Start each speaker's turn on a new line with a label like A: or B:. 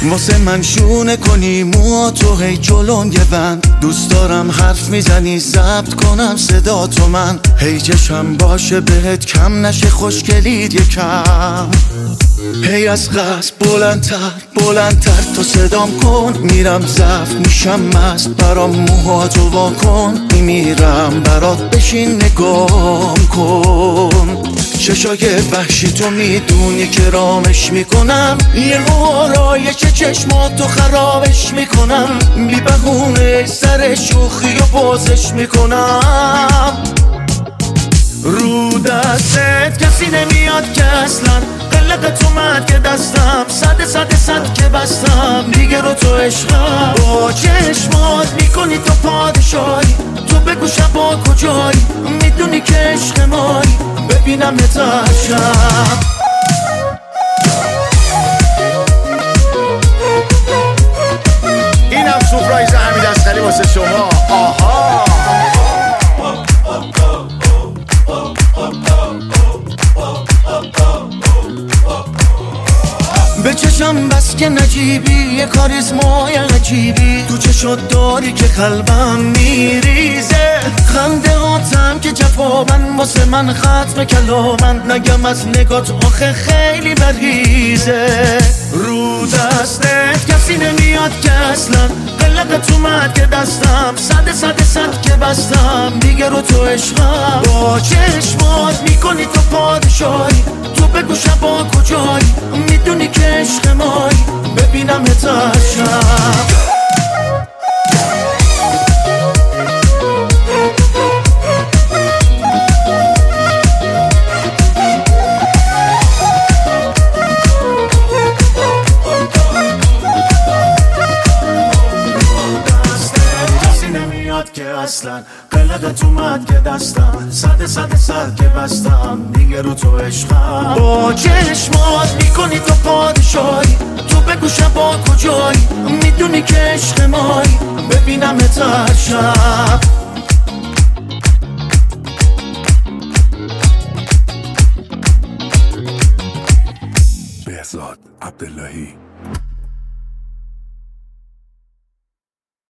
A: واسه من شونه کنی موها تو هی جلون یه بند. دوست دارم حرف میزنی ضبط کنم صدا تو من. هی چشم باشه بهت کم نشه خوشگلید یکم. هی از قصد بلندتر تو صدام کن. میرم ضعف میشم مست برام موهاتو وا کن. میمیرم برات بشین نگام کن. چشای وحشی تو میدونی که رامش میکنم. یه آرایش چشماتو خرابش میکنم. بی بهونه سر شوخی و بازش میکنم. رو دستت کسی نمیاد که اصلا قلقت اومد که دستم صد که بستم دیگه رو تو عشقم. با چشمات میکنی تو پادشاهی. تو بگو شبا کجایی میدونی که عشق مایی. ببینم نترشم.
B: اینم سورپرایز امیرعصقلی واسه شما. آها
A: به چشم بس که نجیبی یه کاریزمای عجیبی. تو چشات داری که قلبم میریزه. خنده هاتم که جوابن واسه من ختم کلامن. نگم از نگات آخه خیلی بریزه. رو دستت کسی نمیاد که اصلا قلقت اومد که دستم صد که بستم دیگه رو تو عشقم. با چشمات میکنی تو پادشاهی. تو بگو شبا کجایی میدونی که عشق مایی. ببینم نترشم. که اصلا قلقت اومد که دستم صد که بستم دیگه رو تو عشقم. با چشمات میکنی تو پادشاهی. تو بگو شبا کجایی میدونی که عشق مایی. ببینم نترشم.
C: بهزاد عبداللهی.